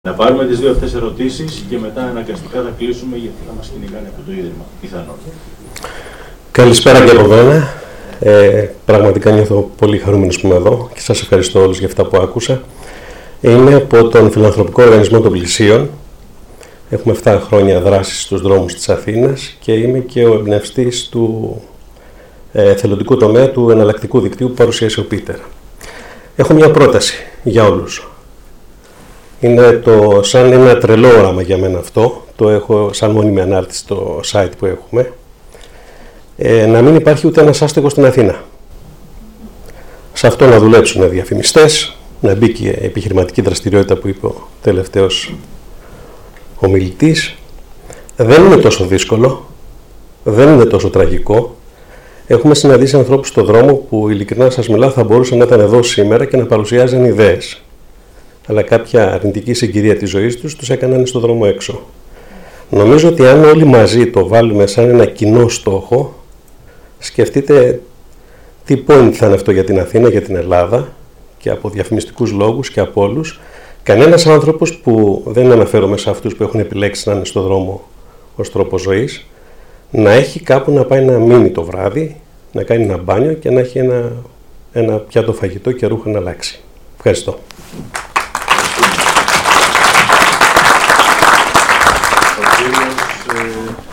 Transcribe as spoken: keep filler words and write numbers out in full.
Να πάρουμε τις δύο αυτές ερωτήσεις και μετά αναγκαστικά θα κλείσουμε γιατί θα μας κυνηγάνε από το Ίδρυμα, πιθανόν. Καλησπέρα και από μένα. Ε, πραγματικά νιώθω πολύ χαρούμενος που είμαι εδώ και σας ευχαριστώ όλους για αυτά που άκουσα. Είμαι από τον Φιλανθρωπικό Οργανισμό των Πλησίων. Έχουμε επτά χρόνια δράσης στους δρόμους της Αθήνας και είμαι και ο εμπνευστής του ε, θελοντικού τομέα του εναλλακτικού δικτύου που παρουσίασε ο Πίτερ. Έχω μια πρόταση για όλους. Είναι το, σαν ένα τρελό όραμα για μένα αυτό, το έχω σαν μόνιμη ανάρτηση στο site που έχουμε, ε, να μην υπάρχει ούτε ένας άστεγος στην Αθήνα. Σε αυτό να δουλέψουν διαφημιστές, να μπει και επιχειρηματική δραστηριότητα που είπε ο τελευταίος ομιλητής. Δεν είναι τόσο δύσκολο, δεν είναι τόσο τραγικό. Έχουμε συναντήσει ανθρώπους στον δρόμο που ειλικρινά σας μιλάω θα μπορούσαν να ήταν εδώ σήμερα και να παρουσιάζαν ιδέες. Αλλά κάποια αρνητική συγκυρία της ζωής τους τους έκαναν στο δρόμο έξω. Νομίζω ότι αν όλοι μαζί το βάλουμε σαν ένα κοινό στόχο, σκεφτείτε τι point θα είναι αυτό για την Αθήνα, για την Ελλάδα και από διαφημιστικούς λόγους και από όλους. Κανένας άνθρωπος που δεν αναφέρομαι σε αυτούς που έχουν επιλέξει να είναι στο δρόμο ως τρόπο ζωής, να έχει κάπου να πάει να μείνει το βράδυ, να κάνει ένα μπάνιο και να έχει ένα, ένα πιάτο φαγητό και ρούχα να αλλάξει. Ευχαριστώ. Ο κύριος, ε...